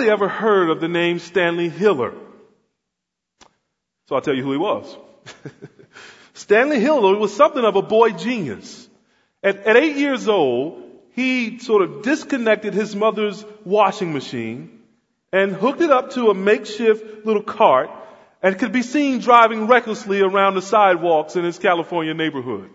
hardly ever heard of the name Stanley Hiller. So I'll tell you who he was. Stanley Hiller was something of a boy genius. At 8 years old, he sort of disconnected his mother's washing machine and hooked it up to a makeshift little cart and could be seen driving recklessly around the sidewalks in his California neighborhood.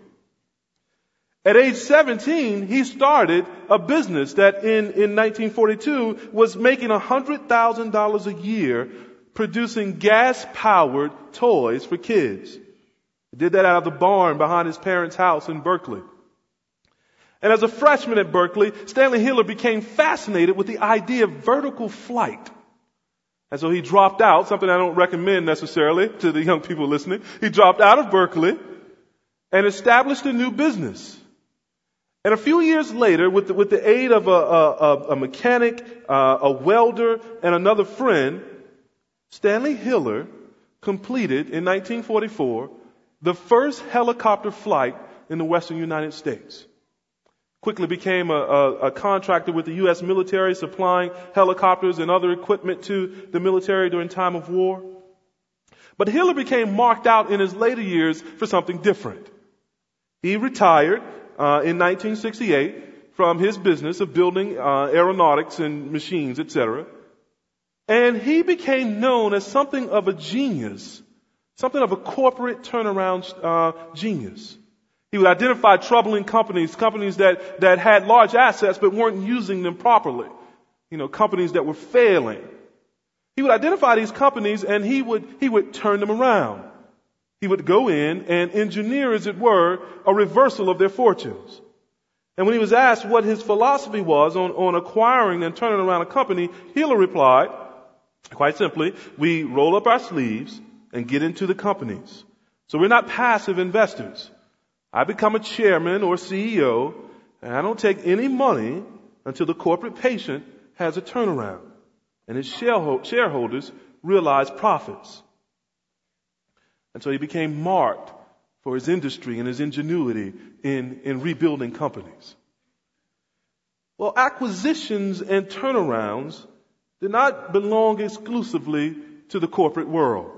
At age 17, he started a business that in 1942 was making $100,000 a year producing gas-powered toys for kids. He did that out of the barn behind his parents' house in Berkeley. And as a freshman at Berkeley, Stanley Hiller became fascinated with the idea of vertical flight. And so he dropped out, something I don't recommend necessarily to the young people listening. He dropped out of Berkeley and established a new business. And a few years later, with the aid of a mechanic, a welder, and another friend, Stanley Hiller completed in 1944 the first helicopter flight in the western United States. Quickly became a contractor with the U.S. military, supplying helicopters and other equipment to the military during time of war. But Hiller became marked out in his later years for something different. He retired in 1968 from his business of building aeronautics and machines, etc. And he became known as something of a genius, something of a corporate turnaround genius. He would identify troubling companies that had large assets but weren't using them properly. Companies that were failing. He would identify these companies and he would turn them around. He would go in and engineer, as it were, a reversal of their fortunes. And when he was asked what his philosophy was on acquiring and turning around a company, Hiller replied, quite simply, we roll up our sleeves and get into the companies. So we're not passive investors. I become a chairman or CEO, and I don't take any money until the corporate patient has a turnaround and his shareholders realize profits. And so he became marked for his industry and his ingenuity in rebuilding companies. Well, acquisitions and turnarounds did not belong exclusively to the corporate world.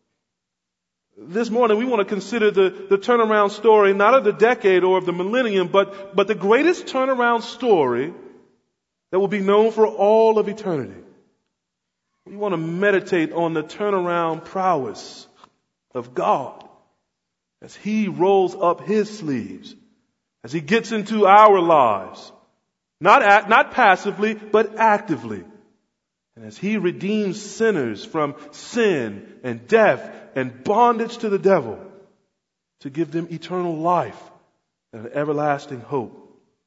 This morning we want to consider the turnaround story not of the decade or of the millennium, but the greatest turnaround story that will be known for all of eternity. We want to meditate on the turnaround prowess of God as He rolls up His sleeves, as He gets into our lives, not passively, but actively. And as He redeems sinners from sin and death and bondage to the devil to give them eternal life and an everlasting hope.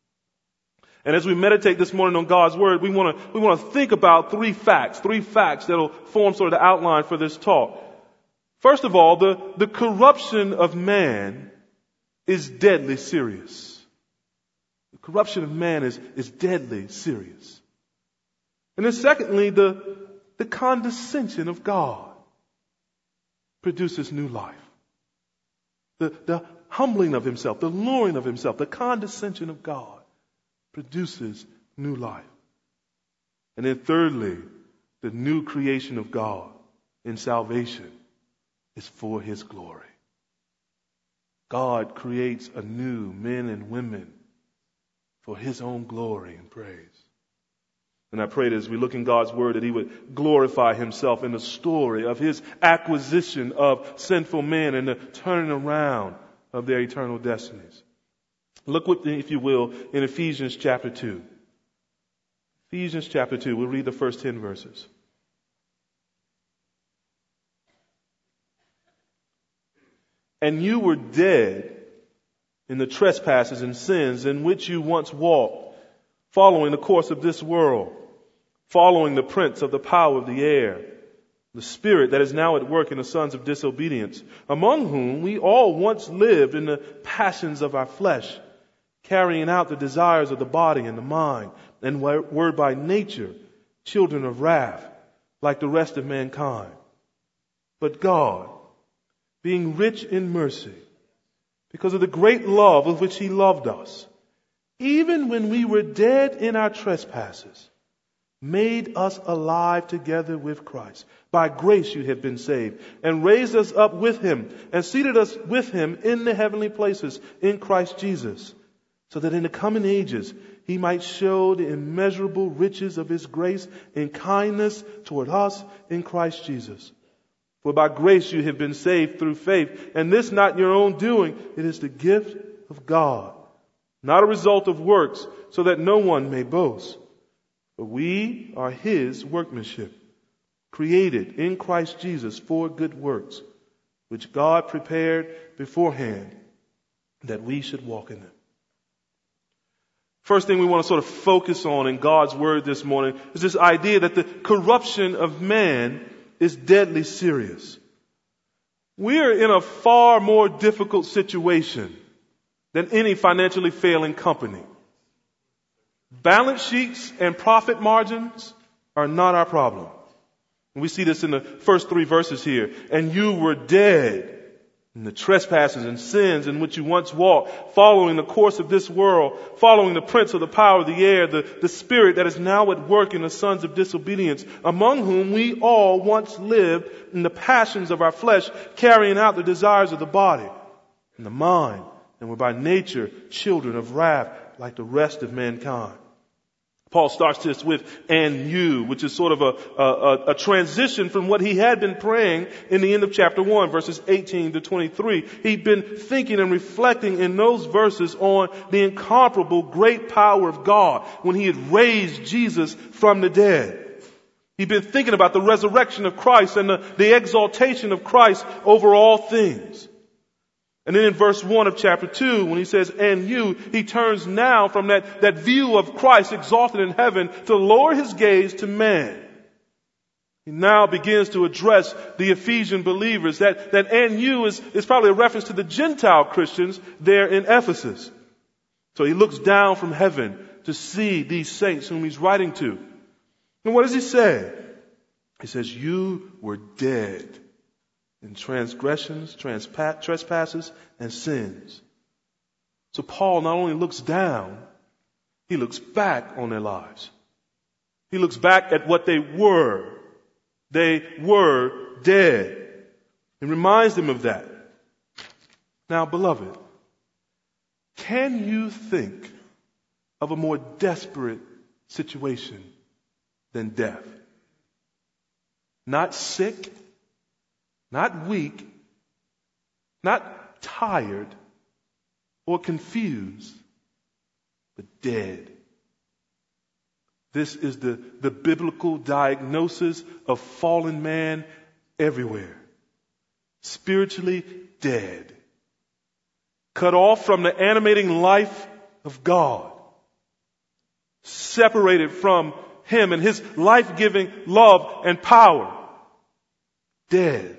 And as we meditate this morning on God's Word, we want to think about three facts that will form sort of the outline for this talk. First of all, the corruption of man is deadly serious. The corruption of man is deadly serious. And then secondly, the condescension of God produces new life. The humbling of Himself, the lowering of Himself, the condescension of God produces new life. And then thirdly, the new creation of God in salvation is for His glory. God creates anew men and women for His own glory and praise. And I pray that as we look in God's Word that He would glorify Himself in the story of His acquisition of sinful men and the turning around of their eternal destinies. Look with me, if you will, in Ephesians chapter 2. Ephesians chapter 2, we'll read the first 10 verses. And you were dead in the trespasses and sins in which you once walked, following the course of this world, following the prince of the power of the air, the spirit that is now at work in the sons of disobedience, among whom we all once lived in the passions of our flesh, carrying out the desires of the body and the mind, and were by nature children of wrath, like the rest of mankind. But God, being rich in mercy, because of the great love with which He loved us, even when we were dead in our trespasses, made us alive together with Christ. By grace you have been saved, and raised us up with him, and seated us with him in the heavenly places in Christ Jesus, so that in the coming ages he might show the immeasurable riches of his grace and kindness toward us in Christ Jesus. For by grace you have been saved through faith, and this not your own doing, it is the gift of God, not a result of works, so that no one may boast. But we are his workmanship, created in Christ Jesus for good works, which God prepared beforehand that we should walk in them. First thing we want to sort of focus on in God's word this morning is this idea that the corruption of man is deadly serious. We are in a far more difficult situation than any financially failing company. Balance sheets and profit margins are not our problem. And we see this in the first 3 verses here. And you were dead in the trespasses and sins in which you once walked, following the course of this world, following the prince of the power of the air, the spirit that is now at work in the sons of disobedience, among whom we all once lived in the passions of our flesh, carrying out the desires of the body and the mind, and were by nature children of wrath like the rest of mankind. Paul starts this with "and you," which is sort of a transition from what he had been praying in the end of chapter 1, verses 18 to 23. He'd been thinking and reflecting in those verses on the incomparable great power of God when he had raised Jesus from the dead. He'd been thinking about the resurrection of Christ and the exaltation of Christ over all things. And then in verse 1 of chapter 2, when he says, "and you," he turns now from that view of Christ exalted in heaven to lower his gaze to man. He now begins to address the Ephesian believers. That "and you" is probably a reference to the Gentile Christians there in Ephesus. So he looks down from heaven to see these saints whom he's writing to. And what does he say? He says, "You were dead in transgressions, trespasses, and sins." So Paul not only looks down, he looks back on their lives. He looks back at what they were. They were dead. He reminds them of that. Now, beloved, can you think of a more desperate situation than death? Not sick, not weak, not tired or confused, but dead. This is the biblical diagnosis of fallen man everywhere. Spiritually dead. Cut off from the animating life of God. Separated from him and his life-giving love and power. Dead.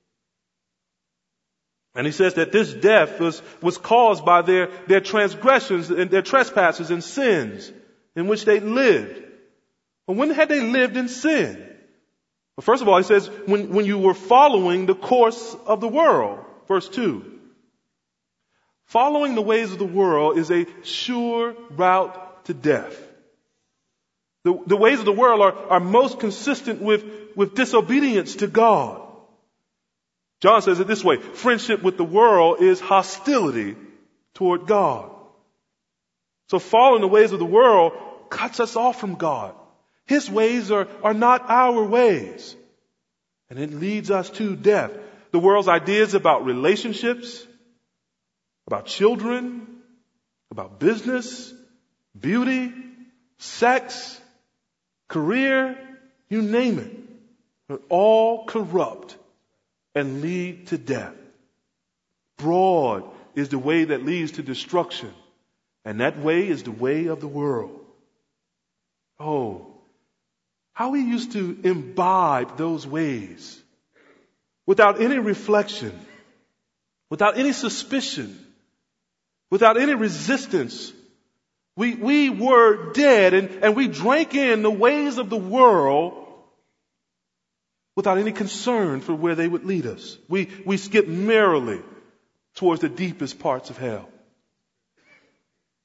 And he says that this death was caused by their transgressions and their trespasses and sins in which they lived. Well, when had they lived in sin? Well, first of all, he says, when you were following the course of the world. Verse 2. Following the ways of the world is a sure route to death. The ways of the world are most consistent with disobedience to God. John says it this way: friendship with the world is hostility toward God. So following the ways of the world cuts us off from God. His ways are not our ways. And it leads us to death. The world's ideas about relationships, about children, about business, beauty, sex, career, you name it, are all corrupt and lead to death. Broad is the way that leads to destruction, and that way is the way of the world. Oh, how we used to imbibe those ways without any reflection, without any suspicion, without any resistance. We were dead and we drank in the ways of the world without any concern for where they would lead us. We skipped merrily towards the deepest parts of hell.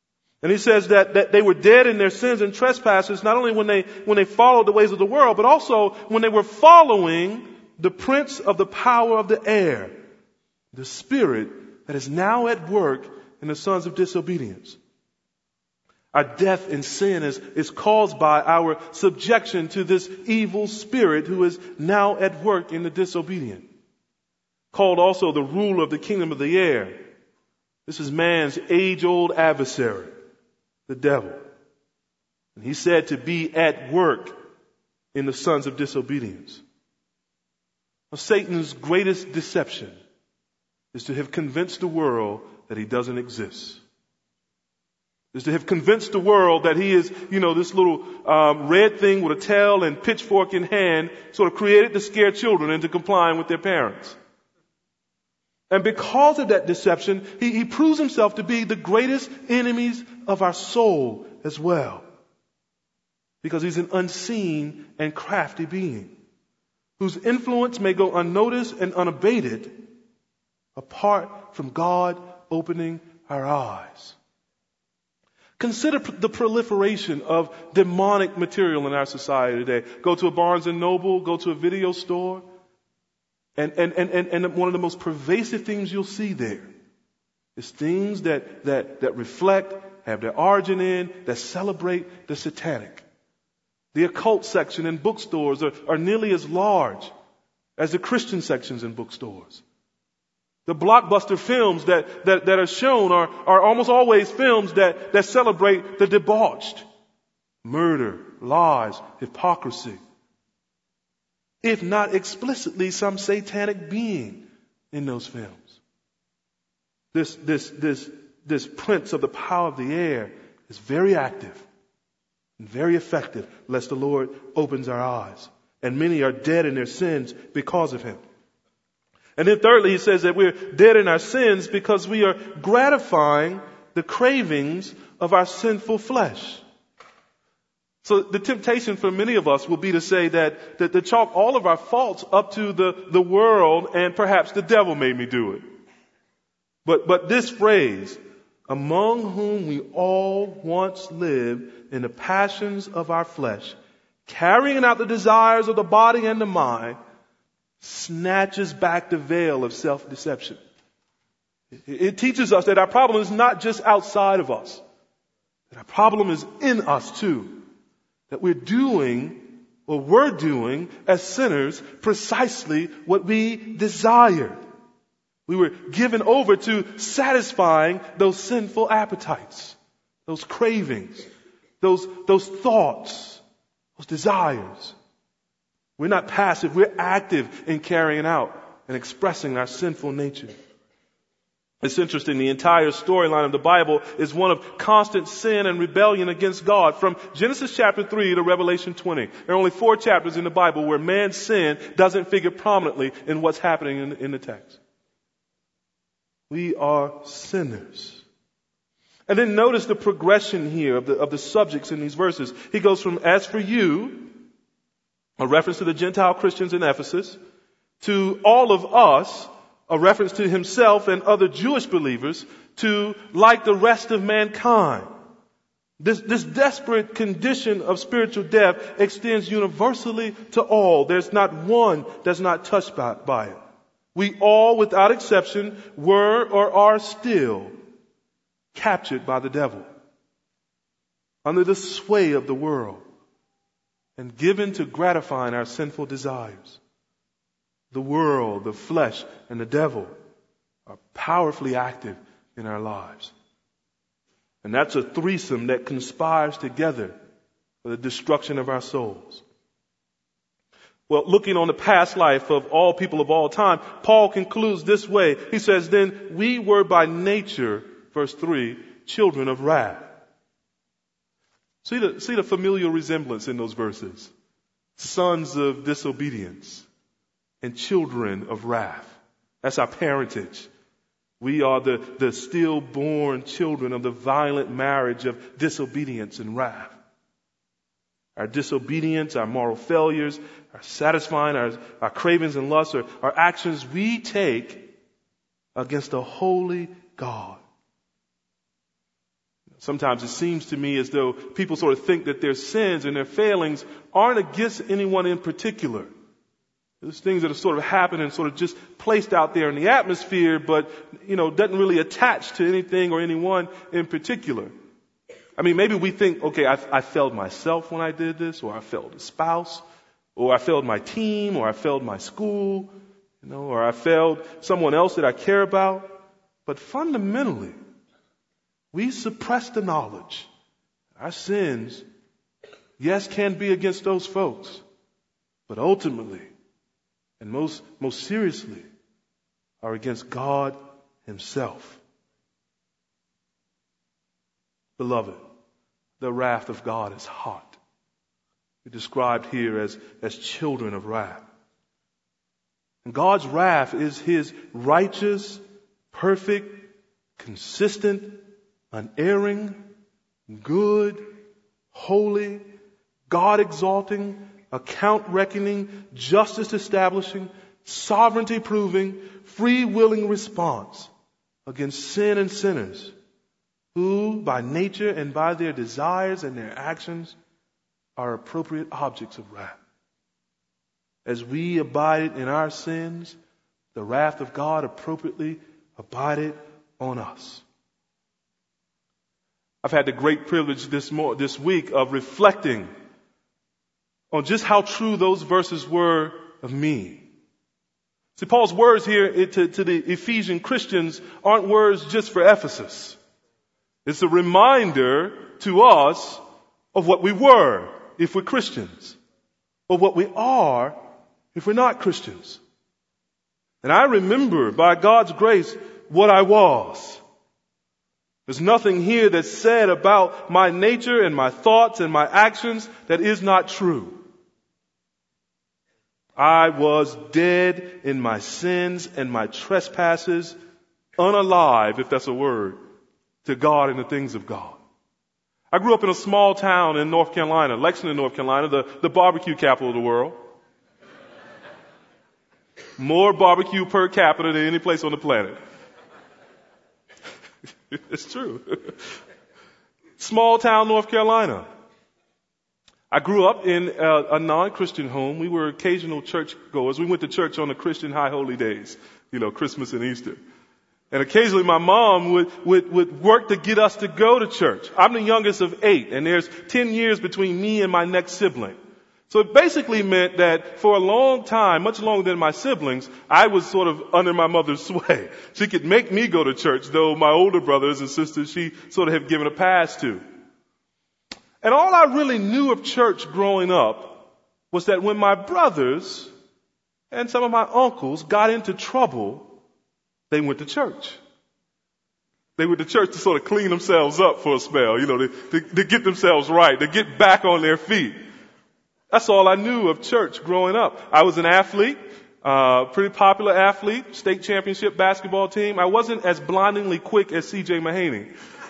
And he says that they were dead in their sins and trespasses, not only when they followed the ways of the world, but also when they were following the prince of the power of the air, the spirit that is now at work in the sons of disobedience. Our death in sin is caused by our subjection to this evil spirit who is now at work in the disobedient. Called also the ruler of the kingdom of the air. This is man's age-old adversary, the devil. And he's said to be at work in the sons of disobedience. Now, Satan's greatest deception is to have convinced the world that he doesn't exist. Is to have convinced the world that he is, this little red thing with a tail and pitchfork in hand, sort of created to scare children into complying with their parents. And because of that deception, he proves himself to be the greatest enemies of our soul as well. Because he's an unseen and crafty being whose influence may go unnoticed and unabated apart from God opening our eyes. Consider the proliferation of demonic material in our society today. Go to a Barnes & Noble, go to a video store, and one of the most pervasive things you'll see there is things that reflect, have their origin in, that celebrate the satanic. The occult section in bookstores are nearly as large as the Christian sections in bookstores. The blockbuster films that are shown are almost always films that celebrate the debauched. Murder, lies, hypocrisy. If not explicitly some satanic being in those films. This prince of the power of the air is very active and very effective, lest the Lord opens our eyes. And many are dead in their sins because of him. And then thirdly, he says that we're dead in our sins because we are gratifying the cravings of our sinful flesh. So the temptation for many of us will be to say that to chalk all of our faults up to the world and perhaps the devil made me do it. But this phrase, among whom we all once lived in the passions of our flesh, carrying out the desires of the body and the mind, snatches back the veil of self-deception. It teaches us that our problem is not just outside of us. That our problem is in us too. That we're doing as sinners precisely what we desired. We were given over to satisfying those sinful appetites, those cravings, those thoughts, those desires. We're not passive, we're active in carrying out and expressing our sinful nature. It's interesting, the entire storyline of the Bible is one of constant sin and rebellion against God. From Genesis chapter 3 to Revelation 20. There are only 4 chapters in the Bible where man's sin doesn't figure prominently in what's happening in the text. We are sinners. And then notice the progression here of the subjects in these verses. He goes from, as for you, a reference to the Gentile Christians in Ephesus, to all of us, a reference to himself and other Jewish believers, to like the rest of mankind. This desperate condition of spiritual death extends universally to all. There's not one that's not touched by it. We all, without exception, were or are still captured by the devil, under the sway of the world, and given to gratifying our sinful desires. The world, the flesh, and the devil are powerfully active in our lives. And that's a threesome that conspires together for the destruction of our souls. Well, looking on the past life of all people of all time, Paul concludes this way. He says, then we were by nature, verse 3, children of wrath. See the familial resemblance in those verses. Sons of disobedience and children of wrath. That's our parentage. We are the stillborn children of the violent marriage of disobedience and wrath. Our disobedience, our moral failures, our satisfying, our cravings and lusts are actions we take against a holy God. Sometimes it seems to me as though people sort of think that their sins and their failings aren't against anyone in particular. There's things that have sort of happened and sort of just placed out there in the atmosphere, but, doesn't really attach to anything or anyone in particular. I mean, maybe we think, okay, I failed myself when I did this, or I failed a spouse, or I failed my team, or I failed my school, or I failed someone else that I care about. But fundamentally, we suppress the knowledge. Our sins, yes, can be against those folks, but ultimately, and most seriously, are against God Himself. Beloved, the wrath of God is hot. We're described here as children of wrath. And God's wrath is His righteous, perfect, consistent, unerring, good, holy, God-exalting, account-reckoning, justice-establishing, sovereignty-proving, free-willing response against sin and sinners who, by nature and by their desires and their actions, are appropriate objects of wrath. As we abided in our sins, the wrath of God appropriately abided on us. I've had the great privilege this week of reflecting on just how true those verses were of me. See, Paul's words here to the Ephesian Christians aren't words just for Ephesus. It's a reminder to us of what we were if we're Christians, or what we are if we're not Christians. And I remember, by God's grace, what I was. There's nothing here that's said about my nature and my thoughts and my actions that is not true. I was dead in my sins and my trespasses, unalive, if that's a word, to God and the things of God. I grew up in a small town in North Carolina, Lexington, North Carolina, the barbecue capital of the world. More barbecue per capita than any place on the planet. It's true. Small town, North Carolina. I grew up in a non-Christian home. We were occasional church goers. We went to church on the Christian high holy days, Christmas and Easter. And occasionally my mom would work to get us to go to church. I'm the youngest of 8, and there's 10 years between me and my next sibling. So it basically meant that for a long time, much longer than my siblings, I was sort of under my mother's sway. She could make me go to church, though my older brothers and sisters she sort of had given a pass to. And all I really knew of church growing up was that when my brothers and some of my uncles got into trouble, they went to church. They went to church to sort of clean themselves up for a spell, to get themselves right, to get back on their feet. That's all I knew of church growing up. I was an athlete, pretty popular athlete, state championship basketball team. I wasn't as blindingly quick as C.J. Mahaney,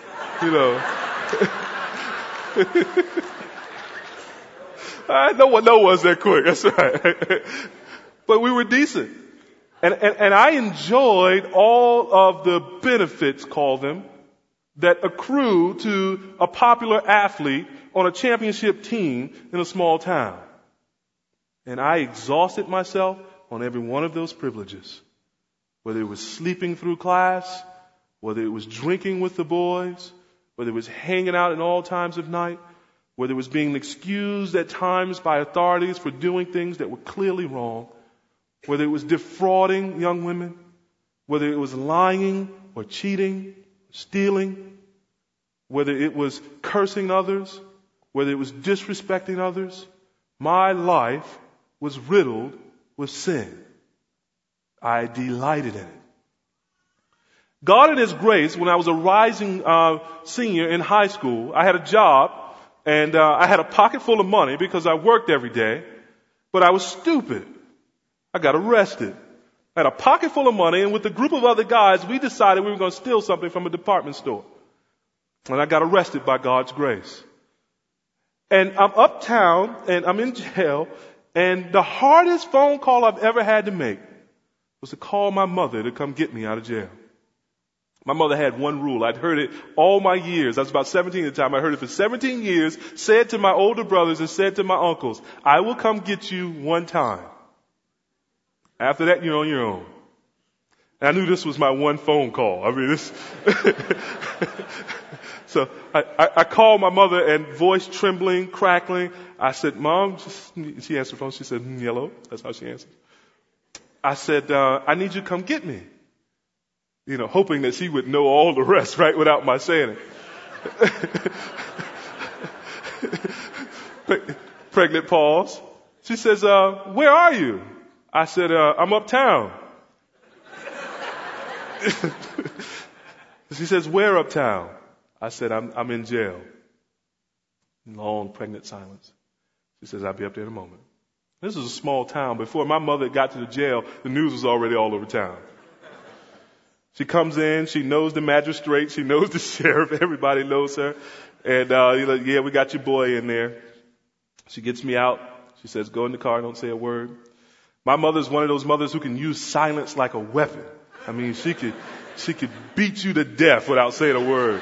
No one was that quick. That's right. But we were decent. And I enjoyed all of the benefits, call them, that accrue to a popular athlete on a championship team in a small town. And I exhausted myself on every one of those privileges. Whether it was sleeping through class, whether it was drinking with the boys, whether it was hanging out at all times of night, whether it was being excused at times by authorities for doing things that were clearly wrong, whether it was defrauding young women, whether it was lying or cheating, stealing, whether it was cursing others, whether it was disrespecting others, my life was riddled with sin. I delighted in it. God in His grace, when I was a rising senior in high school, I had a job and I had a pocket full of money because I worked every day, but I was stupid. I got arrested. I had a pocket full of money, and with a group of other guys, we decided we were going to steal something from a department store. And I got arrested by God's grace. And I'm uptown, and I'm in jail, and the hardest phone call I've ever had to make was to call my mother to come get me out of jail. My mother had one rule. I'd heard it all my years. I was about 17 at the time. I heard it for 17 years, said to my older brothers and said to my uncles, I will come get you one time. After that, you're on your own. And I knew this was my one phone call. I mean, this. So I called my mother and voice trembling, crackling. I said, Mom, she answered the phone. She said, hello. That's how she answered. I said, I need you to come get me. You know, hoping that she would know all the rest, right, without my saying it. Pregnant pause. She says, where are you? I said, I'm uptown. She says, where uptown? I said, I'm in jail. Long pregnant silence. She says, I'll be up there in a moment. This is a small town. Before my mother got to the jail, the news was already all over town. She comes in, she knows the magistrate, she knows the sheriff, everybody knows her. And, yeah, we got your boy in there. She gets me out. She says, go in the car, don't say a word. My mother's one of those mothers who can use silence like a weapon. I mean, she could beat you to death without saying a word.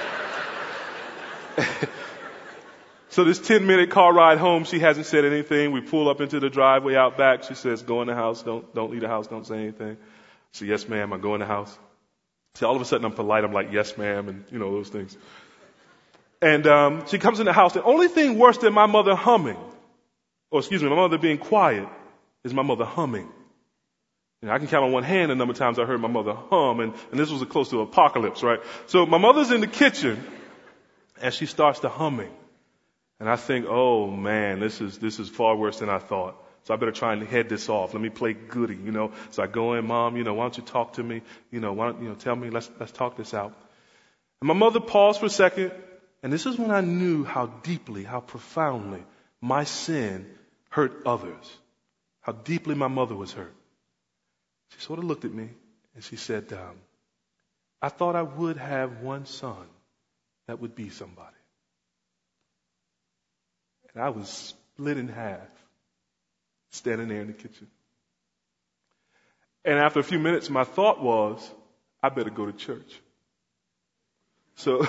So this 10-minute car ride home, she hasn't said anything. We pull up into the driveway out back. She says, go in the house, don't leave the house, don't say anything. I say, yes, ma'am, I go in the house. See, all of a sudden I'm polite. I'm like, yes, ma'am, and those things. And she comes in the house. The only thing worse than my mother humming, my mother being quiet, is my mother humming. I can count on one hand the number of times I heard my mother hum, and this was close to apocalypse, right? So my mother's in the kitchen, and she starts to humming. And I think, oh man, this is far worse than I thought. So I better try and head this off. Let me play goody, So I go in, Mom, why don't you talk to me? Why don't tell me, let's talk this out. And my mother paused for a second, and this is when I knew how deeply, how profoundly my sin hurt others. How deeply my mother was hurt. She sort of looked at me and she said, I thought I would have one son that would be somebody. And I was split in half, standing there in the kitchen. And after a few minutes, my thought was, I better go to church. So,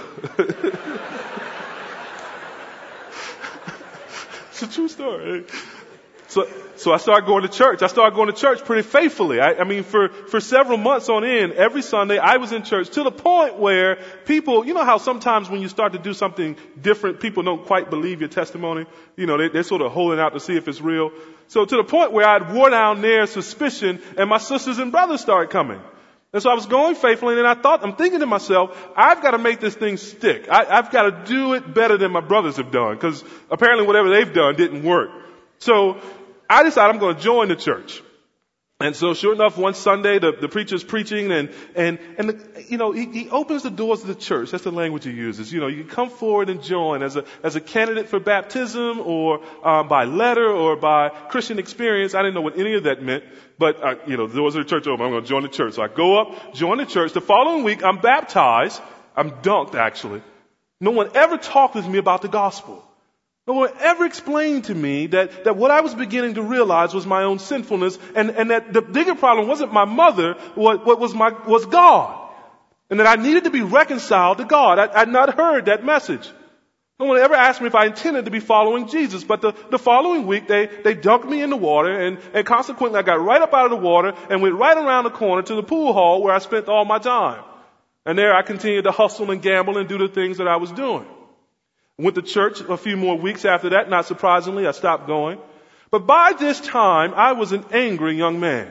it's a true story. So I started going to church. I started going to church pretty faithfully. I mean, for several months on end, every Sunday I was in church to the point where people, how sometimes when you start to do something different, people don't quite believe your testimony. They're sort of holding out to see if it's real. So to the point where I'd wore down their suspicion and my sisters and brothers started coming. And so I was going faithfully, and I'm thinking to myself, I've got to make this thing stick. I've got to do it better than my brothers have done, because apparently whatever they've done didn't work. So I decided I'm going to join the church. And so sure enough, one Sunday, the preacher's preaching and he opens the doors of the church. That's the language he uses. You can come forward and join as a candidate for baptism or, by letter or by Christian experience. I didn't know what any of that meant, but, the doors of the church open. I'm going to join the church. So I go up, join the church. The following week, I'm baptized. I'm dunked, actually. No one ever talked with me about the gospel. No one ever explained to me that what I was beginning to realize was my own sinfulness, and that the bigger problem wasn't my mother, was God. And that I needed to be reconciled to God. I'd not heard that message. No one ever asked me if I intended to be following Jesus, but the following week they dunked me in the water, and consequently I got right up out of the water and went right around the corner to the pool hall where I spent all my time. And there I continued to hustle and gamble and do the things that I was doing. Went to church a few more weeks after that. Not surprisingly, I stopped going. But by this time, I was an angry young man.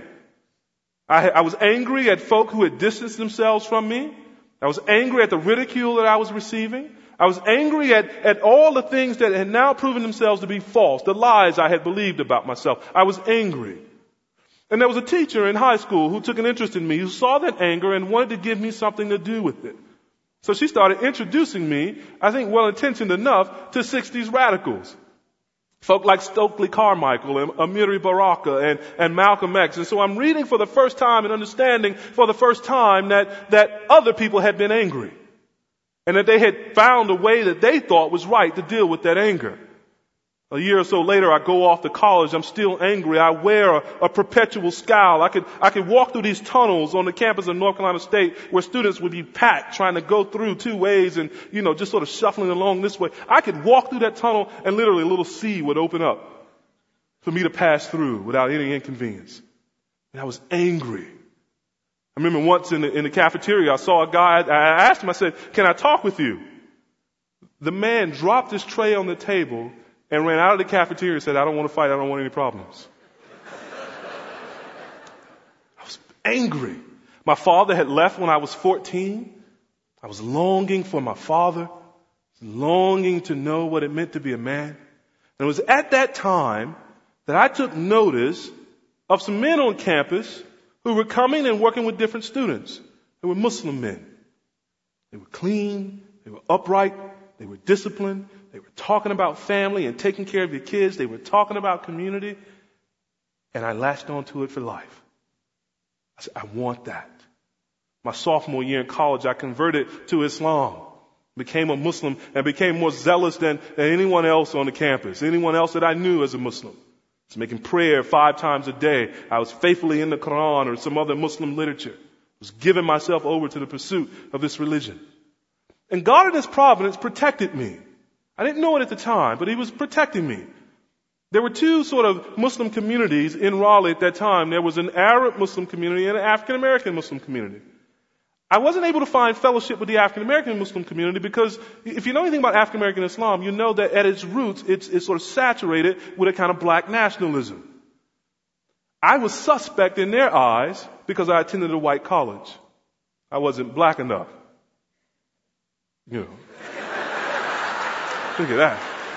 I was angry at folk who had distanced themselves from me. I was angry at the ridicule that I was receiving. I was angry at all the things that had now proven themselves to be false, the lies I had believed about myself. I was angry. And there was a teacher in high school who took an interest in me, who saw that anger and wanted to give me something to do with it. So she started introducing me, I think well-intentioned enough, to 60s radicals. Folk like Stokely Carmichael and Amiri Baraka and Malcolm X. And so I'm reading for the first time and understanding for the first time that other people had been angry. And that they had found a way that they thought was right to deal with that anger. A year or so later, I go off to college. I'm still angry. I wear a perpetual scowl. I could walk through these tunnels on the campus of North Carolina State where students would be packed trying to go through two ways and, just sort of shuffling along this way. I could walk through that tunnel and literally a little sea would open up for me to pass through without any inconvenience. And I was angry. I remember once in the cafeteria, I saw a guy. I asked him, I said, "Can I talk with you?" The man dropped his tray on the table and ran out of the cafeteria and said, "I don't want to fight. I don't want any problems." I was angry. My father had left when I was 14. I was longing for my father, longing to know what it meant to be a man. And it was at that time that I took notice of some men on campus who were coming and working with different students. They were Muslim men. They were clean. They were upright. They were disciplined. They were talking about family and taking care of your kids. They were talking about community. And I latched onto it for life. I said, I want that. My sophomore year in college, I converted to Islam, became a Muslim, and became more zealous than anyone else on the campus, anyone else that I knew as a Muslim. I was making prayer 5 times a day. I was faithfully in the Quran or some other Muslim literature. I was giving myself over to the pursuit of this religion. And God in His providence protected me. I didn't know it at the time, but He was protecting me. There were 2 sort of Muslim communities in Raleigh at that time. There was an Arab Muslim community and an African American Muslim community. I wasn't able to find fellowship with the African American Muslim community because if you know anything about African American Islam, you know that at its roots, it's sort of saturated with a kind of black nationalism. I was suspect in their eyes because I attended a white college. I wasn't black enough. Look at that.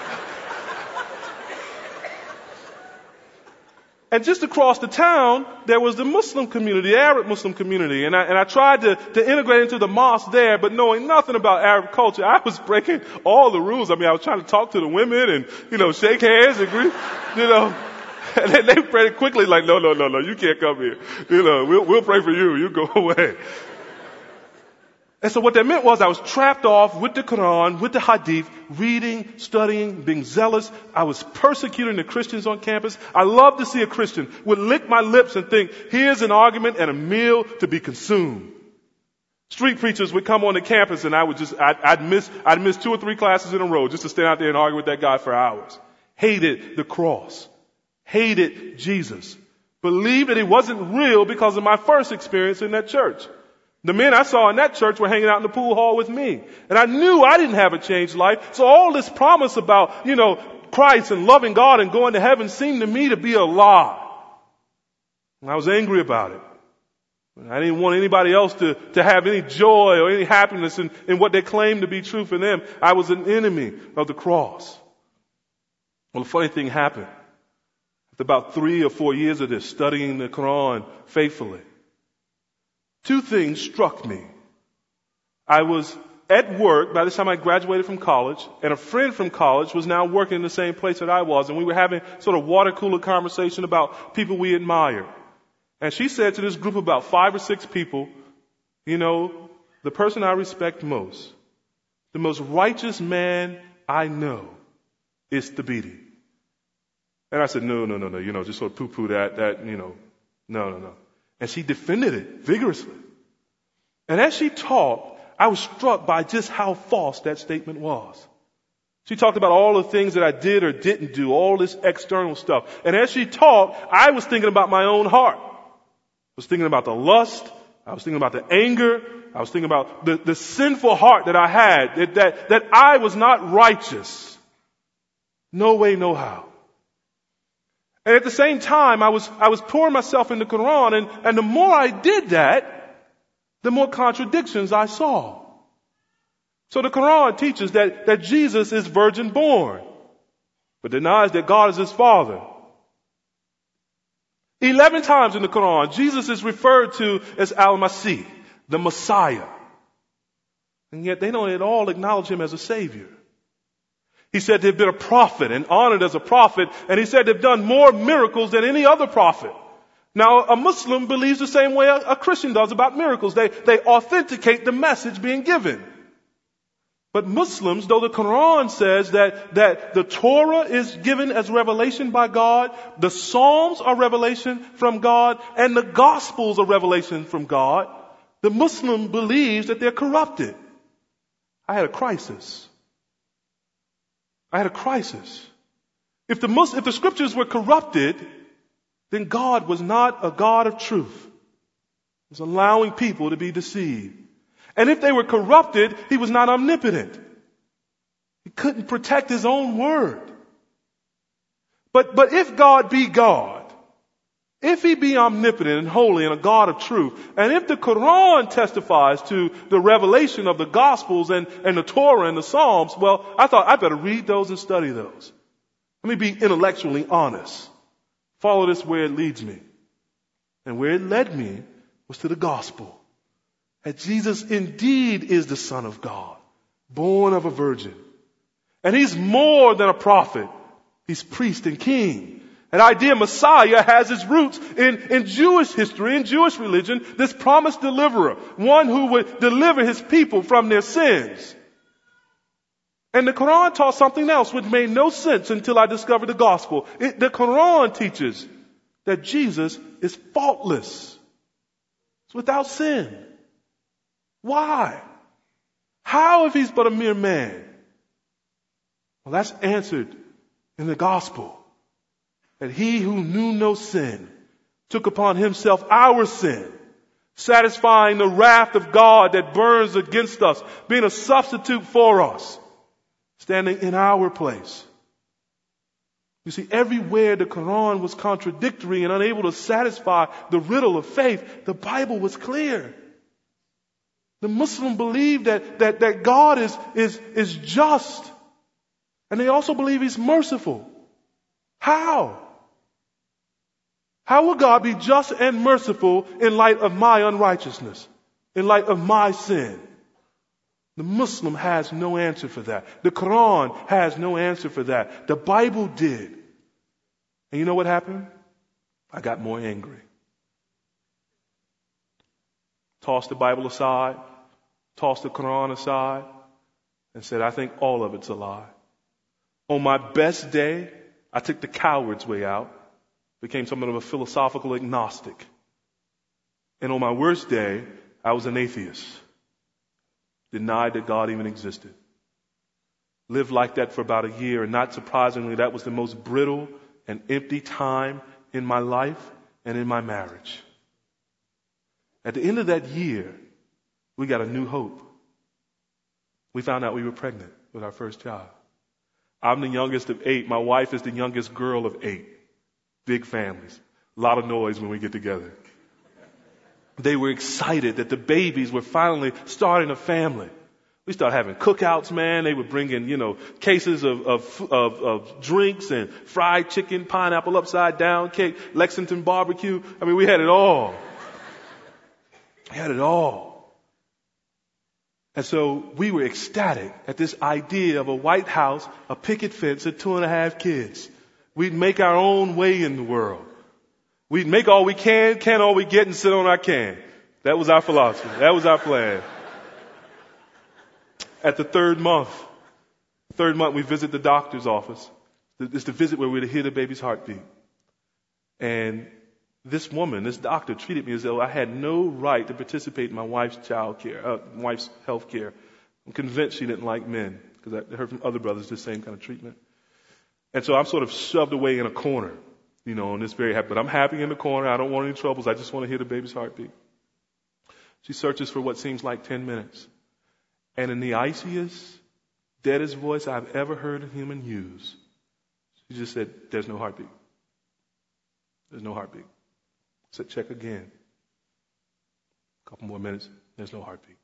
And just across the town, there was the Muslim community, the Arab Muslim community. And I tried to integrate into the mosque there, but knowing nothing about Arab culture, I was breaking all the rules. I was trying to talk to the women and, shake hands and greet, And they prayed quickly like, no, you can't come here. We'll pray for you. You go away. And so what that meant was I was trapped off with the Quran, with the Hadith, reading, studying, being zealous. I was persecuting the Christians on campus. I loved to see a Christian would lick my lips and think, here's an argument and a meal to be consumed. Street preachers would come on the campus and I'd miss 2 or 3 classes in a row just to stand out there and argue with that guy for hours. Hated the cross. Hated Jesus. Believed that He wasn't real because of my first experience in that church. The men I saw in that church were hanging out in the pool hall with me. And I knew I didn't have a changed life. So all this promise about, Christ and loving God and going to heaven seemed to me to be a lie. And I was angry about it. I didn't want anybody else to have any joy or any happiness in what they claimed to be true for them. I was an enemy of the cross. Well, the funny thing happened. After about 3 or 4 years of this, studying the Quran faithfully, 2 things struck me. I was at work by the time I graduated from college, and a friend from college was now working in the same place that I was, and we were having sort of water cooler conversation about people we admired. And she said to this group of about 5 or 6 people, the person I respect most, the most righteous man I know is Thabiti. And I said, no, just sort of poo-poo that, no. And she defended it vigorously. And as she talked, I was struck by just how false that statement was. She talked about all the things that I did or didn't do, all this external stuff. And as she talked, I was thinking about my own heart. I was thinking about the lust. I was thinking about the anger. I was thinking about the sinful heart that I had, that I was not righteous. No way, no how. And at the same time, I was pouring myself in the Quran, and the more I did that, the more contradictions I saw. So the Quran teaches that Jesus is virgin born, but denies that God is His Father. 11 times in the Quran, Jesus is referred to as Al-Masih, the Messiah. And yet they don't at all acknowledge Him as a Savior. He said they've been a prophet and honored as a prophet, and He said they've done more miracles than any other prophet. Now, a Muslim believes the same way a Christian does about miracles. They authenticate the message being given. But Muslims, though the Quran says that the Torah is given as revelation by God, the Psalms are revelation from God, and the Gospels are revelation from God, the Muslim believes that they're corrupted. I had a crisis. If the scriptures were corrupted, then God was not a God of truth. He was allowing people to be deceived. And if they were corrupted, he was not omnipotent. He couldn't protect his own word. But if God be God, if he be omnipotent and holy and a God of truth, and if the Quran testifies to the revelation of the Gospels and the Torah and the Psalms, well, I thought I better read those and study those. Let me be intellectually honest. Follow this where it leads me. And where it led me was to the Gospel. That Jesus indeed is the Son of God, born of a virgin. And he's more than a prophet. He's priest and king. That idea Messiah has its roots in Jewish history, in Jewish religion, this promised deliverer, one who would deliver his people from their sins. And the Quran taught something else which made no sense until I discovered the gospel. The Quran teaches that Jesus is faultless. It's without sin. Why? How if he's but a mere man? Well, that's answered in the gospel. That he who knew no sin took upon himself our sin, satisfying the wrath of God that burns against us, being a substitute for us, standing in our place. You see, everywhere the Quran was contradictory and unable to satisfy the riddle of faith, the Bible was clear. The Muslim believe that God is just. And they also believe he's merciful. How? How will God be just and merciful in light of my unrighteousness? In light of my sin? The Muslim has no answer for that. The Quran has no answer for that. The Bible did. And you know what happened? I got more angry. Tossed the Bible aside, tossed the Quran aside, and said, I think all of it's a lie. On my best day, I took the coward's way out, became something of a philosophical agnostic. And on my worst day, I was an atheist. Denied that God even existed. Lived like that for about a year, and not surprisingly, that was the most brittle and empty time in my life and in my marriage. At the end of that year, we got a new hope. We found out we were pregnant with our first child. I'm the youngest of 8. My wife is the youngest girl of 8. Big families. A lot of noise when we get together. They were excited that the babies were finally starting a family. We started having cookouts, man. They would bring in, cases of drinks and fried chicken, pineapple upside down cake, Lexington barbecue. I mean, we had it all. We had it all. And so we were ecstatic at this idea of a White House, a picket fence, and 2.5 kids. We'd make our own way in the world. We'd make all we can all we get, and sit on our can. That was our philosophy. That was our plan. At the third month, we visit the doctor's office. It's the visit where we'd hear the baby's heartbeat. And this woman, this doctor, treated me as though I had no right to participate in my wife's wife's health care. I'm convinced she didn't like men, because I heard from other brothers the same kind of treatment. And so I'm sort of shoved away in a corner, on this very happy. But I'm happy in the corner. I don't want any troubles. I just want to hear the baby's heartbeat. She searches for what seems like 10 minutes. And in the iciest, deadest voice I've ever heard a human use, she just said, there's no heartbeat. There's no heartbeat. I said, check again. A couple more minutes, there's no heartbeat.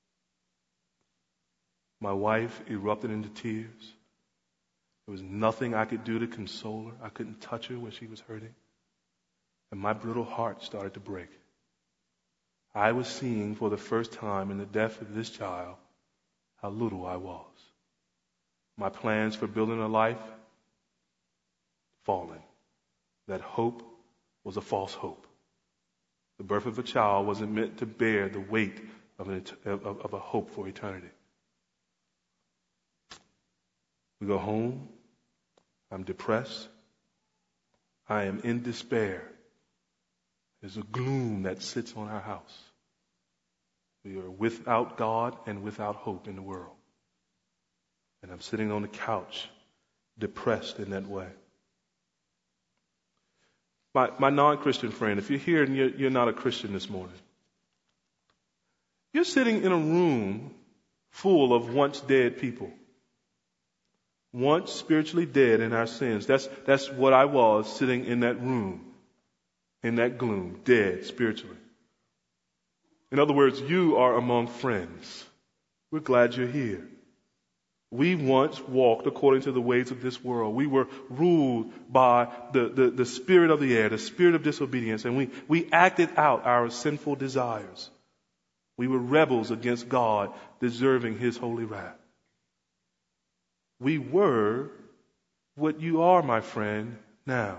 My wife erupted into tears. There was nothing I could do to console her. I couldn't touch her when she was hurting. And my brittle heart started to break. I was seeing for the first time in the death of this child how little I was. My plans for building a life, falling. That hope was a false hope. The birth of a child wasn't meant to bear the weight of a hope for eternity. We go home. I'm depressed. I am in despair. There's a gloom that sits on our house. We are without God and without hope in the world. And I'm sitting on the couch, depressed in that way. My non-Christian friend, if you're here and you're not a Christian this morning, you're sitting in a room full of once dead people. Once spiritually dead in our sins. That's what I was, sitting in that room, in that gloom, dead spiritually. In other words, you are among friends. We're glad you're here. We once walked according to the ways of this world. We were ruled by the spirit of the air, the spirit of disobedience, and we acted out our sinful desires. We were rebels against God, deserving His holy wrath. We were what you are, my friend, now.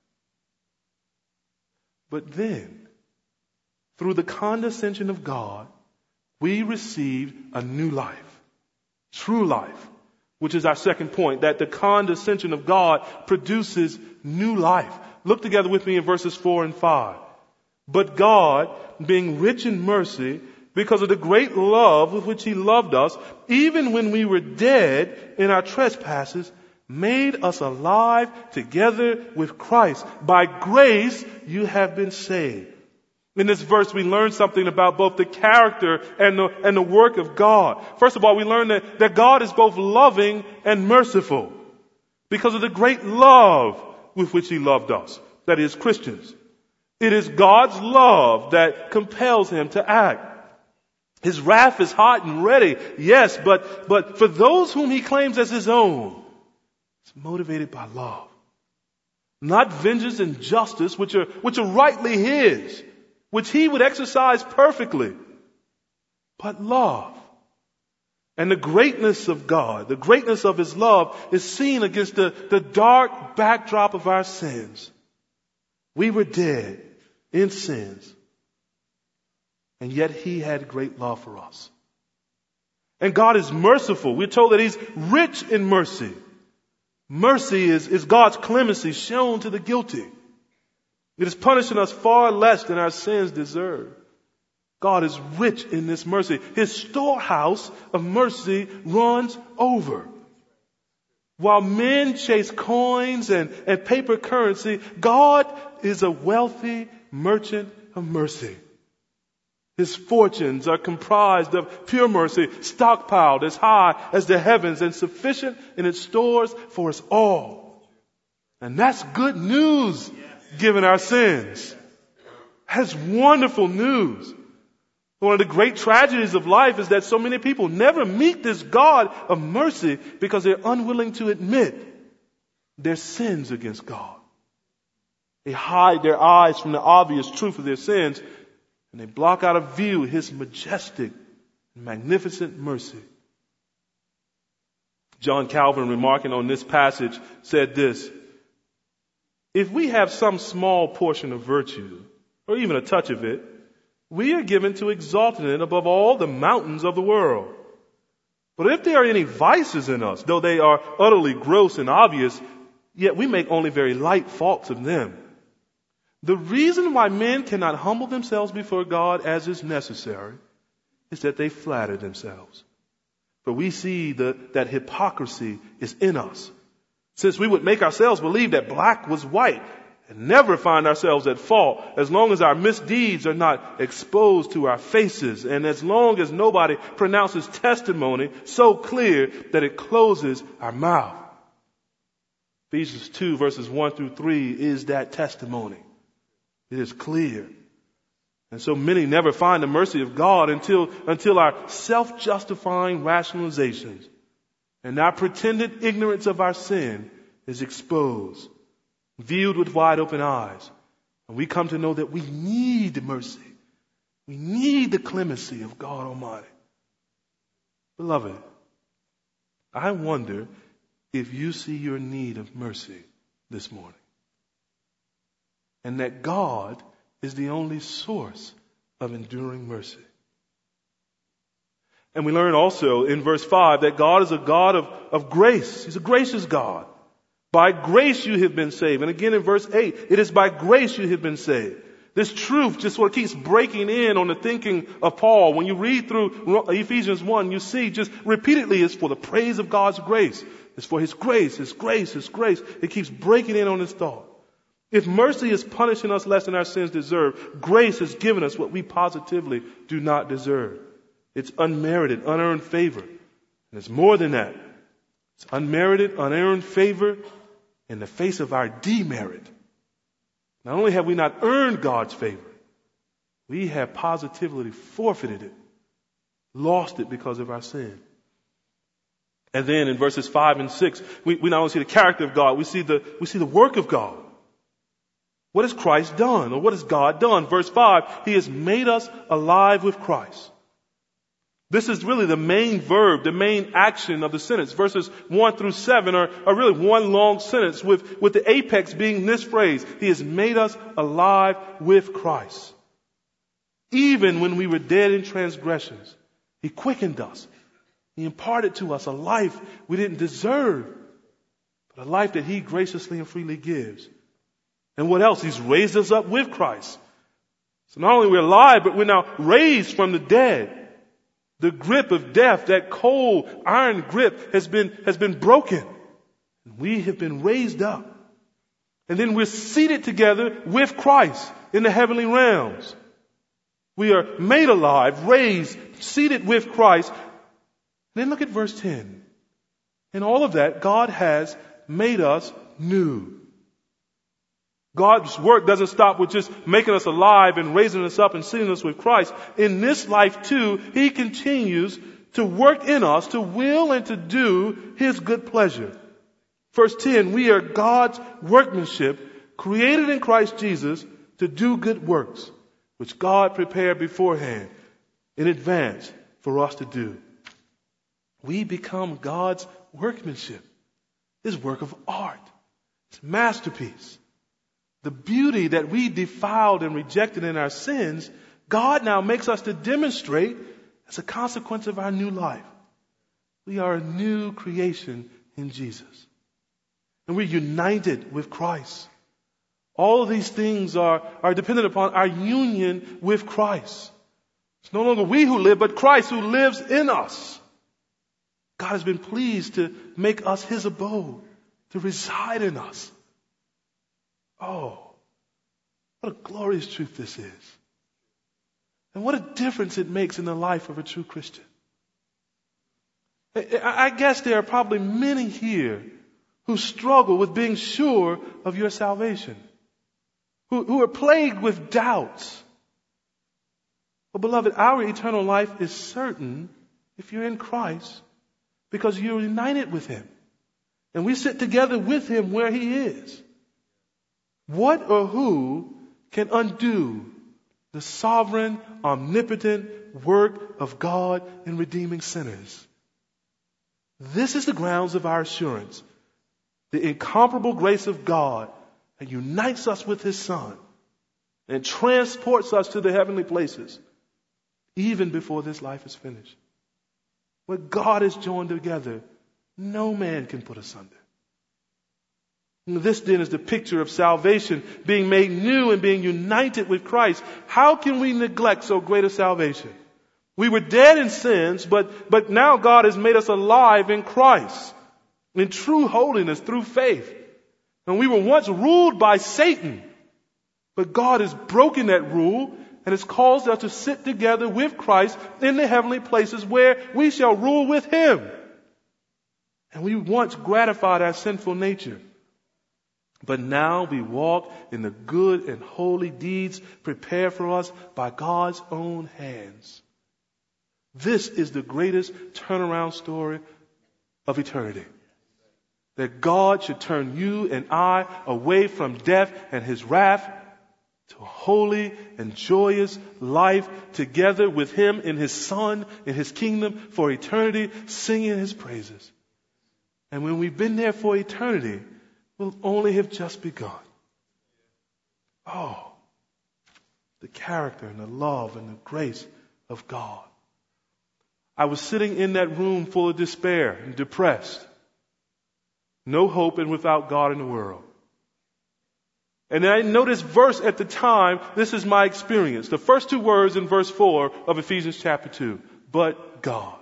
But then, through the condescension of God, we received a new life. True life, which is our second point, that the condescension of God produces new life. Look together with me in verses 4 and 5. But God, being rich in mercy, because of the great love with which He loved us, even when we were dead in our trespasses, made us alive together with Christ. By grace you have been saved. In this verse, we learn something about both the character and the work of God. First of all, we learn that God is both loving and merciful because of the great love with which He loved us, that is, Christians. It is God's love that compels Him to act. His wrath is hot and ready, yes, but for those whom He claims as His own, it's motivated by love. Not vengeance and justice, which are rightly His, which He would exercise perfectly, but love. And the greatness of God, the greatness of His love is seen against the dark backdrop of our sins. We were dead in sins, and yet He had great love for us. And God is merciful. We're told that He's rich in mercy. Mercy is God's clemency shown to the guilty. It is punishing us far less than our sins deserve. God is rich in this mercy. His storehouse of mercy runs over. While men chase coins and paper currency, God is a wealthy merchant of mercy. His fortunes are comprised of pure mercy, stockpiled as high as the heavens and sufficient in its stores for us all. And that's good news given our sins. That's wonderful news. One of the great tragedies of life is that so many people never meet this God of mercy because they're unwilling to admit their sins against God. They hide their eyes from the obvious truth of their sins, and they block out of view His majestic and magnificent mercy. John Calvin, remarking on this passage, said this: if we have some small portion of virtue, or even a touch of it, we are given to exalting it above all the mountains of the world. But if there are any vices in us, though they are utterly gross and obvious, yet we make only very light faults of them. The reason why men cannot humble themselves before God as is necessary is that they flatter themselves. For we see that hypocrisy is in us. Since we would make ourselves believe that black was white and never find ourselves at fault as long as our misdeeds are not exposed to our faces and as long as nobody pronounces testimony so clear that it closes our mouth. Ephesians 2 verses 1 through 3 is that testimony. It is clear. And so many never find the mercy of God until our self-justifying rationalizations and our pretended ignorance of our sin is exposed, viewed with wide open eyes. And we come to know that we need mercy. We need the clemency of God Almighty. Beloved, I wonder if you see your need of mercy this morning. And that God is the only source of enduring mercy. And we learn also in verse 5 that God is a God of grace. He's a gracious God. By grace you have been saved. And again in verse 8, it is by grace you have been saved. This truth just sort of keeps breaking in on the thinking of Paul. When you read through Ephesians 1, you see just repeatedly it's for the praise of God's grace. It's for His grace, His grace, His grace. It keeps breaking in on this thought. If mercy is punishing us less than our sins deserve, grace has given us what we positively do not deserve. It's unmerited, unearned favor. And it's more than that. It's unmerited, unearned favor in the face of our demerit. Not only have we not earned God's favor, we have positively forfeited it, lost it because of our sin. And then in verses 5 and 6, we not only see the character of God, we see the work of God. What has Christ done? Or what has God done? Verse 5, He has made us alive with Christ. This is really the main verb, the main action of the sentence. Verses 1 through 7 are really one long sentence with the apex being this phrase. He has made us alive with Christ. Even when we were dead in transgressions, He quickened us. He imparted to us a life we didn't deserve, but a life that He graciously and freely gives. And what else? He's raised us up with Christ. So not only we're alive, but we're now raised from the dead. The grip of death, that cold iron grip has been broken. We have been raised up. And then we're seated together with Christ in the heavenly realms. We are made alive, raised, seated with Christ. Then look at verse 10. In all of that, God has made us new. God's work doesn't stop with just making us alive and raising us up and seating us with Christ. In this life too, He continues to work in us to will and to do His good pleasure. Verse 10, we are God's workmanship, created in Christ Jesus to do good works, which God prepared beforehand in advance for us to do. We become God's workmanship, His work of art, His masterpiece. The beauty that we defiled and rejected in our sins, God now makes us to demonstrate as a consequence of our new life. We are a new creation in Jesus. And we're united with Christ. All of these things are dependent upon our union with Christ. It's no longer we who live, but Christ who lives in us. God has been pleased to make us His abode, to reside in us. Oh, what a glorious truth this is. And what a difference it makes in the life of a true Christian. I guess there are probably many here who struggle with being sure of your salvation, who are plagued with doubts. Well, beloved, our eternal life is certain if you're in Christ because you're united with Him. And we sit together with Him where He is. What or who can undo the sovereign, omnipotent work of God in redeeming sinners? This is the grounds of our assurance. The incomparable grace of God that unites us with His Son and transports us to the heavenly places even before this life is finished. What God has joined together, no man can put asunder. This then is the picture of salvation, being made new and being united with Christ. How can we neglect so great a salvation? We were dead in sins, but now God has made us alive in Christ, in true holiness through faith. And we were once ruled by Satan, but God has broken that rule and has caused us to sit together with Christ in the heavenly places where we shall rule with Him. And we once gratified our sinful nature. But now we walk in the good and holy deeds prepared for us by God's own hands. This is the greatest turnaround story of eternity. That God should turn you and I away from death and His wrath to a holy and joyous life together with Him in His Son, in His kingdom for eternity, singing His praises. And when we've been there for eternity, we'll only have just begun. Oh, the character and the love and the grace of God. I was sitting in that room full of despair and depressed. No hope and without God in the world. And then I know this verse at the time. This is my experience. The first two words in verse 4 of Ephesians chapter 2. But God.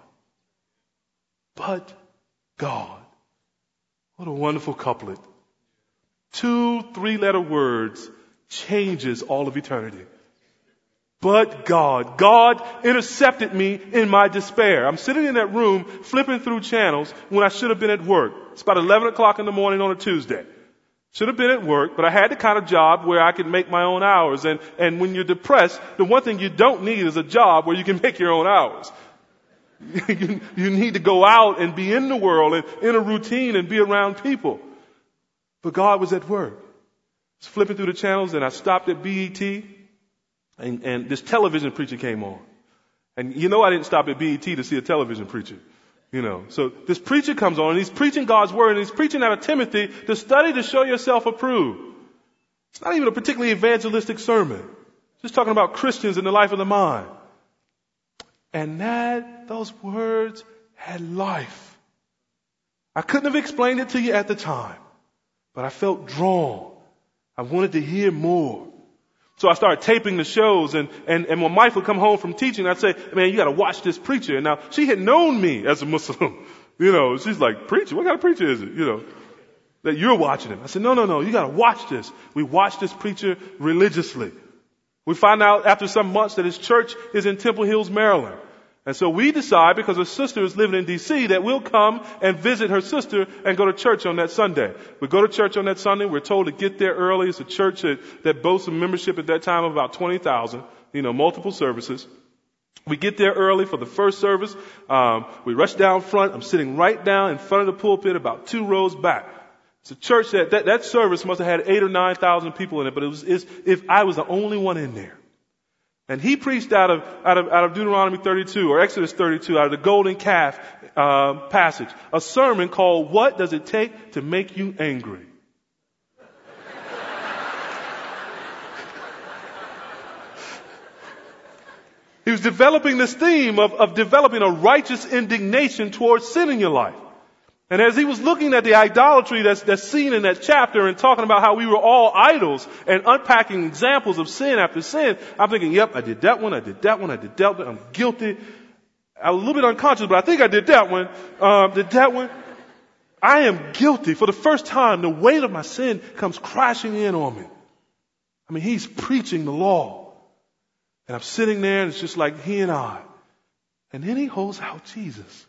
But God. What a wonderful couplet. 2 3-letter words changes all of eternity. But God. God intercepted me in my despair. I'm sitting in that room flipping through channels when I should have been at work. It's about 11 o'clock in the morning on a Tuesday. Should have been at work, but I had the kind of job where I could make my own hours. And when you're depressed, the one thing you don't need is a job where you can make your own hours. You need to go out and be in the world and in a routine and be around people. But God was at work. I was flipping through the channels and I stopped at BET and this television preacher came on. And you know I didn't stop at BET to see a television preacher. So this preacher comes on and he's preaching God's word and he's preaching out of Timothy to study to show yourself approved. It's not even a particularly evangelistic sermon. Just talking about Christians in the life of the mind. And those words had life. I couldn't have explained it to you at the time, but I felt drawn. I wanted to hear more. So I started taping the shows and when my wife would come home from teaching, I'd say, man, you got to watch this preacher. And now she had known me as a Muslim. She's like, preacher? What kind of preacher is it? That you're watching him. I said, no, you got to watch this. We watch this preacher religiously. We find out after some months that his church is in Temple Hills, Maryland. And so we decide, because her sister is living in D.C., that we'll come and visit her sister and go to church on that Sunday. We go to church on that Sunday. We're told to get there early. It's a church that boasts a membership at that time of about 20,000, multiple services. We get there early for the first service. We rush down front. I'm sitting right down in front of the pulpit about 2 rows back. It's a church that service must have had 8,000 or 9,000 people in it, but if I was the only one in there. And he preached out of Deuteronomy 32 or Exodus 32, out of the golden calf passage, a sermon called "What Does It Take to Make You Angry?" He was developing this theme of developing a righteous indignation towards sin in your life. And as he was looking at the idolatry that's seen in that chapter and talking about how we were all idols and unpacking examples of sin after sin, I'm thinking, yep, I did that one, I did that one, I did that one, I'm guilty. I was a little bit unconscious, but I think I did that one. I am guilty. For the first time, the weight of my sin comes crashing in on me. I mean, he's preaching the law. And I'm sitting there and it's just like he and I. And then he holds out Jesus.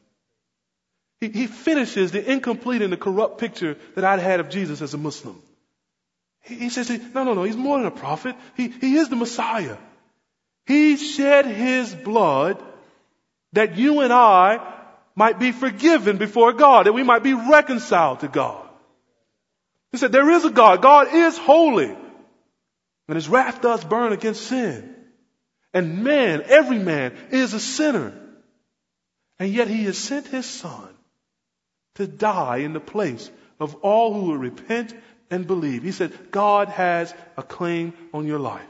He finishes the incomplete and the corrupt picture that I'd had of Jesus as a Muslim. He says, no, he's more than a prophet. He is the Messiah. He shed his blood that you and I might be forgiven before God, that we might be reconciled to God. He said, there is a God. God is holy. And his wrath does burn against sin. And man, every man is a sinner. And yet he has sent his son to die in the place of all who will repent and believe. He said, God has a claim on your life.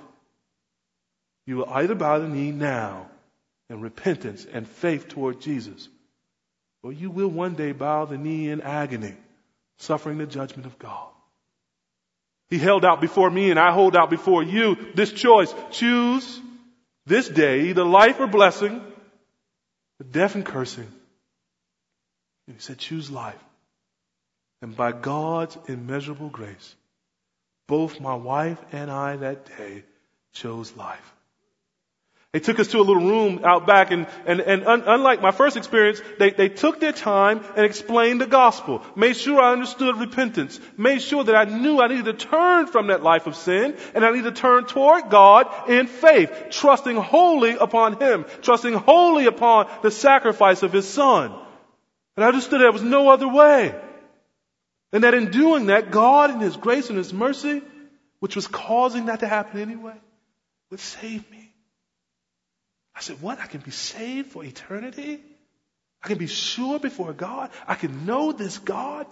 You will either bow the knee now in repentance and faith toward Jesus, or you will one day bow the knee in agony, suffering the judgment of God. He held out before me and I hold out before you this choice. Choose this day either life or blessing, or death and cursing. And he said, choose life. And by God's immeasurable grace, both my wife and I that day chose life. They took us to a little room out back and unlike my first experience, they took their time and explained the gospel, made sure I understood repentance, made sure that I knew I needed to turn from that life of sin and I needed to turn toward God in faith, trusting wholly upon him, trusting wholly upon the sacrifice of his son. And I understood there was no other way. And that in doing that, God in his grace and his mercy, which was causing that to happen anyway, would save me. I said, what? I can be saved for eternity? I can be sure before God? I can know this God?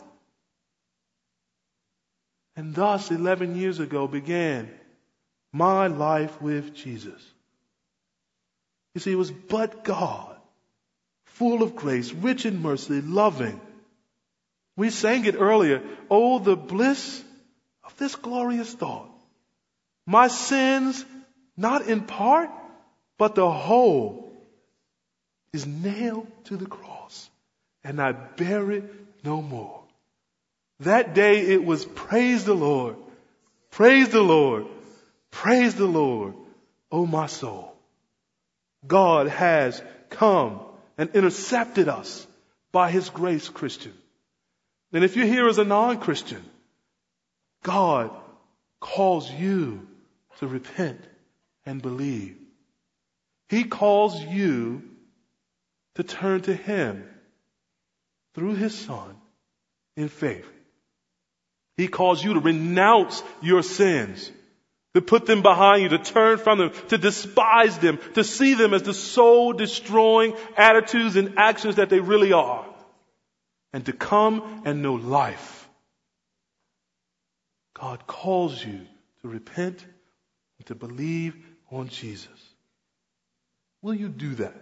And thus, 11 years ago, began my life with Jesus. You see, it was but God full of grace, rich in mercy, loving. We sang it earlier. Oh, the bliss of this glorious thought. My sins, not in part, but the whole, is nailed to the cross, and I bear it no more. That day it was praise the Lord, praise the Lord, praise the Lord, oh my soul. God has come and intercepted us by His grace, Christian. And if you're here as a non-Christian, God calls you to repent and believe. He calls you to turn to Him through His Son in faith. He calls you to renounce your sins, to put them behind you, to turn from them, to despise them, to see them as the soul-destroying attitudes and actions that they really are, and to come and know life. God calls you to repent and to believe on Jesus. Will you do that?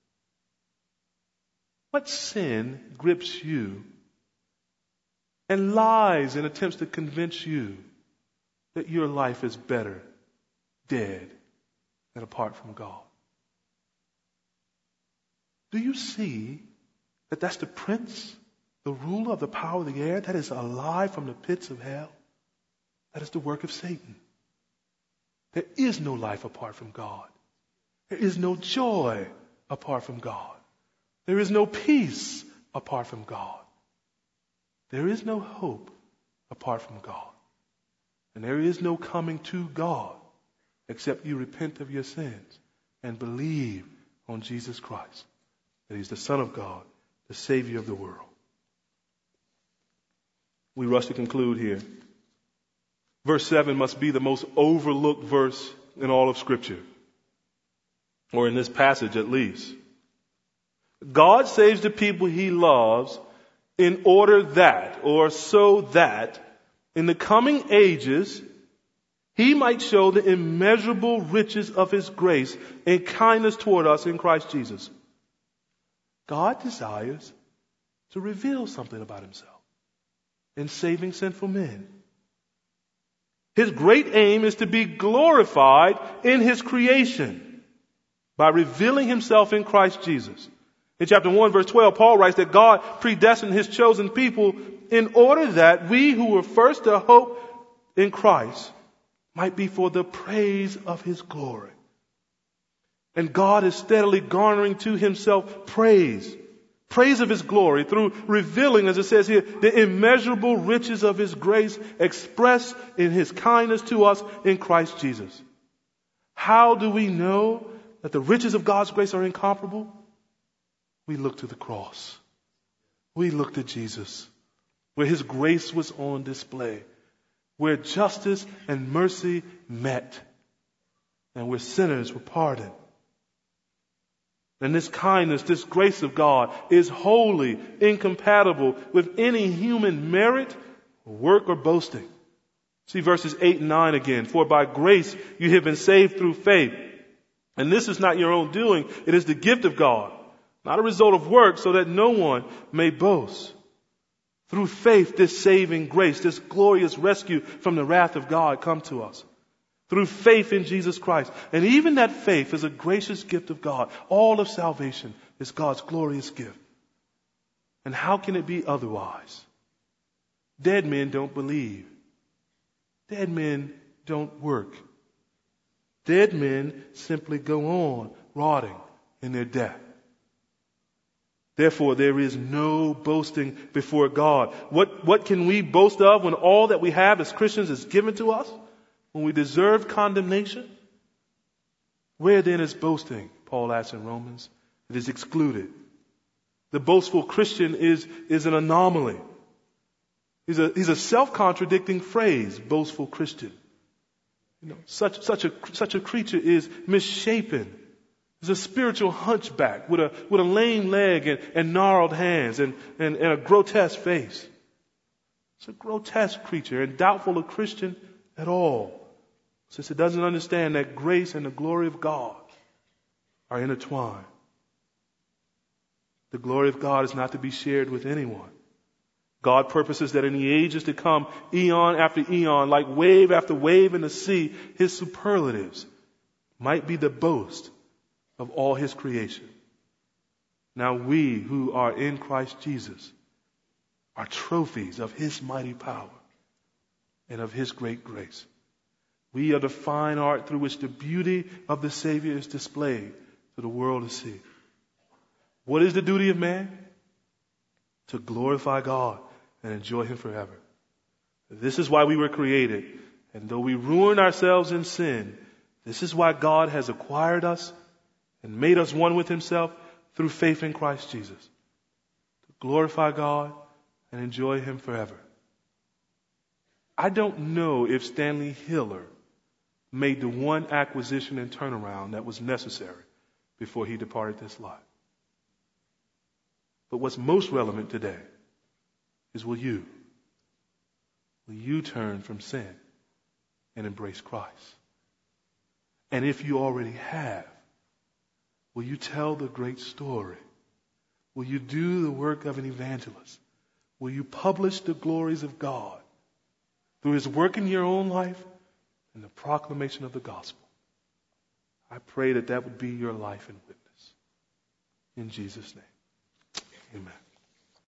What sin grips you and lies and attempts to convince you that your life is better dead than apart from God? Do you see that that's the prince, the ruler of the power of the air, that is alive from the pits of hell? That is the work of Satan. There is no life apart from God. There is no joy apart from God. There is no peace apart from God. There is no hope apart from God. And there is no coming to God except you repent of your sins and believe on Jesus Christ, that He's the Son of God, the Savior of the world. We rush to conclude here. Verse 7 must be the most overlooked verse in all of Scripture, or in this passage at least. God saves the people He loves in order that, or so that, in the coming ages, He might show the immeasurable riches of His grace and kindness toward us in Christ Jesus. God desires to reveal something about Himself in saving sinful men. His great aim is to be glorified in His creation by revealing Himself in Christ Jesus. In chapter 1, verse 12, Paul writes that God predestined His chosen people in order that we who were first to hope in Christ might be for the praise of His glory. And God is steadily garnering to Himself praise of His glory through revealing, as it says here, the immeasurable riches of His grace expressed in His kindness to us in Christ Jesus. How do we know that the riches of God's grace are incomparable? We look to the cross. We look to Jesus, where His grace was on display, where justice and mercy met, and where sinners were pardoned. And this kindness, this grace of God is wholly incompatible with any human merit, work, or boasting. See verses 8 and 9 again. For by grace you have been saved through faith. And this is not your own doing. It is the gift of God, not a result of work, so that no one may boast. Through faith, this saving grace, this glorious rescue from the wrath of God come to us. Through faith in Jesus Christ. And even that faith is a gracious gift of God. All of salvation is God's glorious gift. And how can it be otherwise? Dead men don't believe. Dead men don't work. Dead men simply go on rotting in their death. Therefore, there is no boasting before God. What can we boast of when all that we have as Christians is given to us? When we deserve condemnation? Where then is boasting? Paul asks in Romans. It is excluded. The boastful Christian is an anomaly. He's a self-contradicting phrase, boastful Christian. You know, such a creature is misshapen. He's a spiritual hunchback with a lame leg and gnarled hands and a grotesque face. It's a grotesque creature and doubtful a Christian at all, since it doesn't understand that grace and the glory of God are intertwined. The glory of God is not to be shared with anyone. God purposes that in the ages to come, eon after eon, like wave after wave in the sea, his superlatives might be the boast of all his creation. Now we who are in Christ Jesus are trophies of his mighty power and of his great grace. We are the fine art through which the beauty of the Savior is displayed to the world to see. What is the duty of man? To glorify God and enjoy him forever. This is why we were created. And though we ruin ourselves in sin, this is why God has acquired us and made us one with himself through faith in Christ Jesus. To glorify God and enjoy him forever. I don't know if Stanley Hiller made the one acquisition and turnaround that was necessary before he departed this life. But what's most relevant today is will you turn from sin and embrace Christ? And if you already have, will you tell the great story? Will you do the work of an evangelist? Will you publish the glories of God through his work in your own life and the proclamation of the gospel? I pray that that would be your life and witness. In Jesus' name, amen.